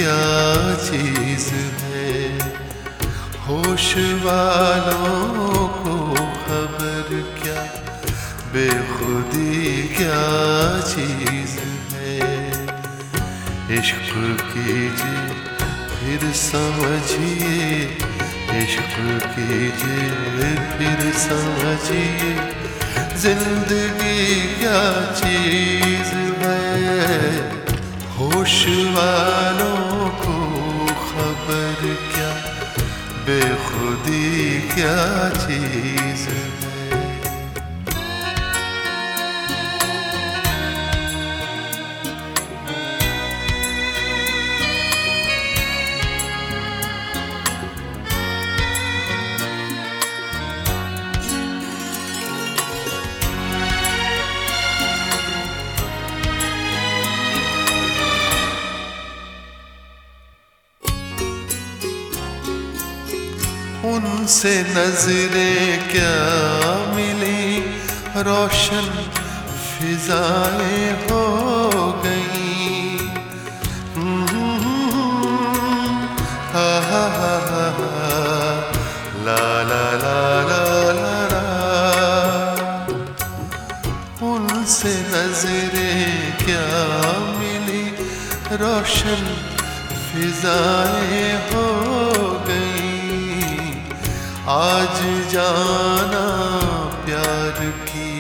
क्या चीज है, होश वालों को खबर क्या, बेखुदी क्या चीज है। इश्क कीजिए फिर समझिए, इश्क कीजिए फिर समझिए, जिंदगी क्या चीज है। होश वालों को खबर क्या, बेखुदी क्या चीज है। उनसे नजरें क्या मिली, रोशन फिजाएं हो गई। हा ला ला ला ला ला ला। उनसे नजरें क्या मिली, रोशन फिजाएं हो गई। आज जाना प्यार की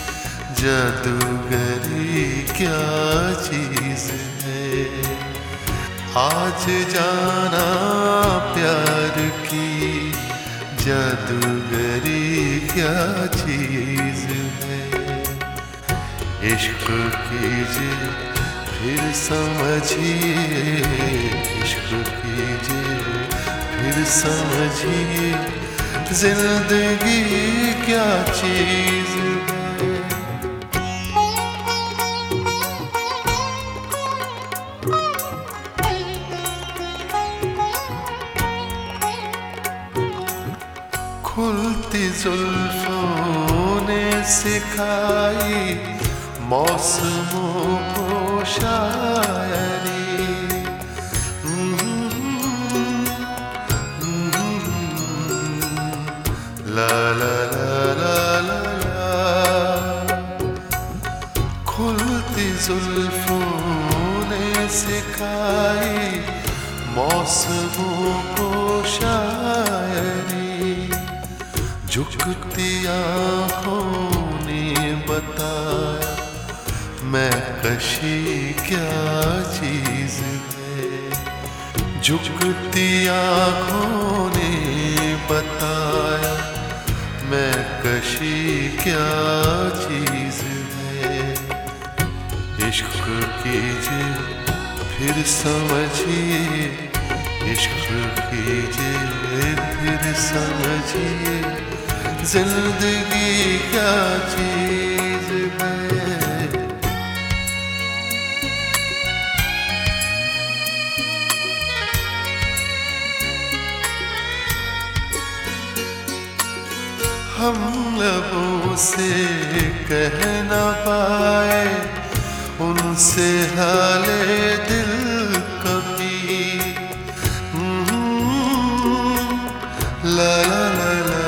जादूगरी क्या चीज है। आज जाना प्यार की जादूगरी क्या चीज है। इश्क कीजिए फिर समझिए, इश्क कीजिए फिर समझिए, जिंदगी क्या चीज है। खुलती जुल्फों ने सिखाई मौसमों को शायरी। ला ला ला ला ला ला। खुलती जुल्फों ने सिखाई मौसमों को शायरी। झुकती आँखों ने बताया मैं कशी क्या चीज है। झुकती आँखों ने बताया मैं कशी क्या चीज है। इश्क कीजिए फिर समझिए, इश्क कीजिए फिर समझिए, जिंदगी क्या चीज है। हम लबों से कह न पाए उनसे हाले दिल कभी। ला ला ला ला।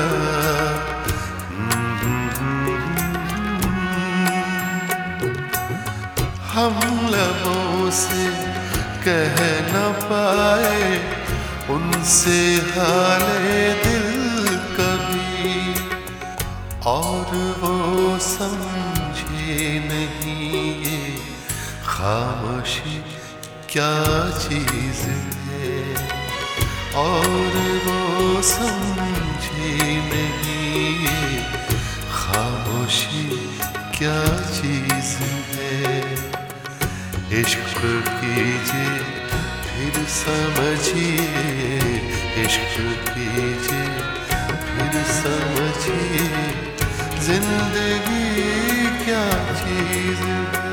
हम लबों से कह न पाए उनसे हाले दिल कभी, और वो समझे नहीं ये खामोशी क्या चीज है। और वो समझे नहीं ये खामोशी क्या चीज है। इश्क कीजिए फिर समझिए, इश्क कीजिए फिर समझिए, जिंदगी क्या चीज है।